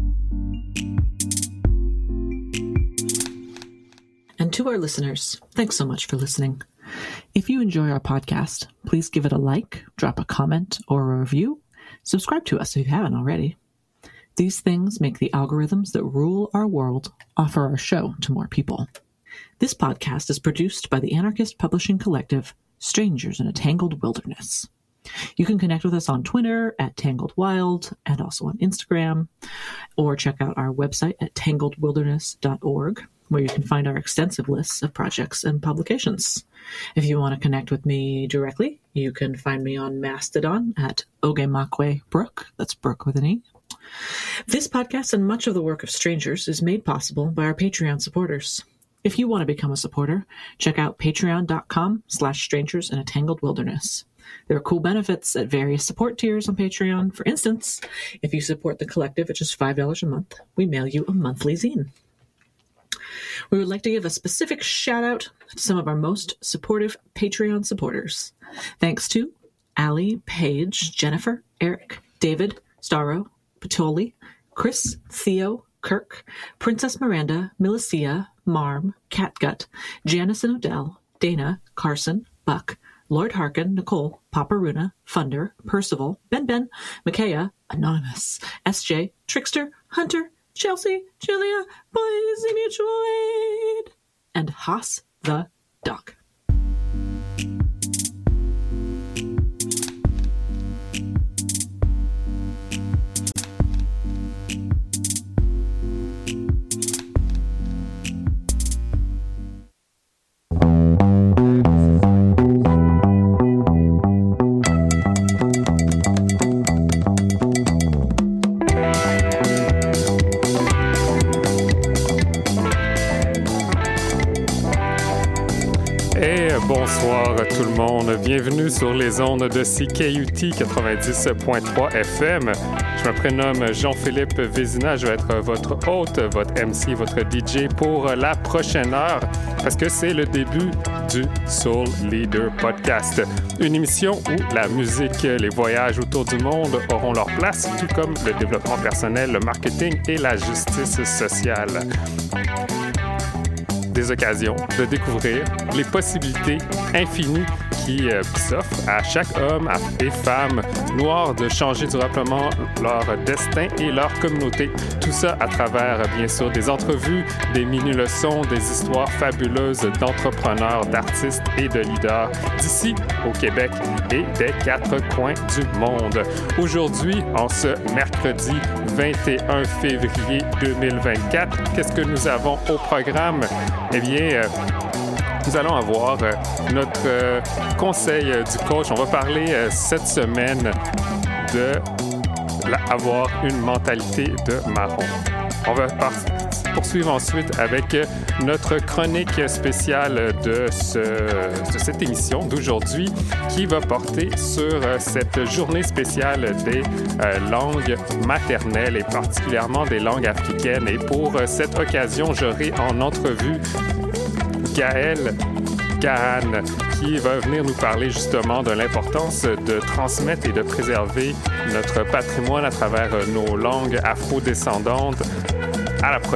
And to our listeners, thanks so much for listening. If you enjoy our podcast, please give it a like, drop a comment or a review. Subscribe to us if you haven't already. These things make the algorithms that rule our world offer our show to more people. This podcast is produced by the anarchist publishing collective Strangers in a Tangled Wilderness. You can connect with us on Twitter at Tangled Wild and also on Instagram, or check out our website at tangledwilderness.org, where you can find our extensive lists of projects and publications. If you want to connect with me directly, you can find me on Mastodon at Ogemakwe Brooke. That's Brooke with an E. This podcast and much of the work of Strangers is made possible by our Patreon supporters. If you want to become a supporter, check out patreon.com/strangers in a tangled wilderness. There are cool benefits at various support tiers on Patreon. For instance, if you support the collective at just $5 a month, we mail you a monthly zine. We would like to give a specific shout out to some of our most supportive Patreon supporters. Thanks to Allie, Paige, Jennifer, Eric, David, Starro, Patoli, Chris, Theo, Kirk, Princess Miranda, Milicia, Marm, Catgut, Janice and Odell, Dana, Carson, Buck, Lord Harkin, Nicole, Paparuna, Funder, Percival, Ben, Micaiah, Anonymous, SJ, Trickster, Hunter, Chelsea, Julia, Boise Mutual Aid, and Haas the Dog. Bonsoir tout le monde, bienvenue sur les ondes de CKUT 90.3 FM. Je me prénomme Jean-Philippe Vézina, je vais être votre hôte, votre MC, votre DJ pour la prochaine heure parce que c'est le début du Soul Leader Podcast. Une émission où la musique, les voyages autour du monde auront leur place, tout comme le développement personnel, le marketing et la justice sociale. Des occasions de découvrir les possibilités infinies qui s'offrent à chaque homme et femme noir de changer durablement leur destin et leur communauté. Tout ça à travers, bien sûr, des entrevues, des mini-leçons, des histoires fabuleuses d'entrepreneurs, d'artistes et de leaders d'ici au Québec et des quatre coins du monde. Aujourd'hui, en ce mercredi 21 février 2024, qu'est-ce que nous avons au programme? Eh bien, nous allons avoir notre conseil du coach. On va parler cette semaine d'avoir une mentalité de marron. On va poursuivre ensuite avec notre chronique spéciale de cette émission d'aujourd'hui qui va porter sur cette journée spéciale des langues maternelles et particulièrement des langues africaines. Et pour cette occasion, j'aurai en entrevue Gaël Gahan qui va venir nous parler justement de l'importance de transmettre et de préserver notre patrimoine à travers nos langues afro-descendantes. À la prochaine.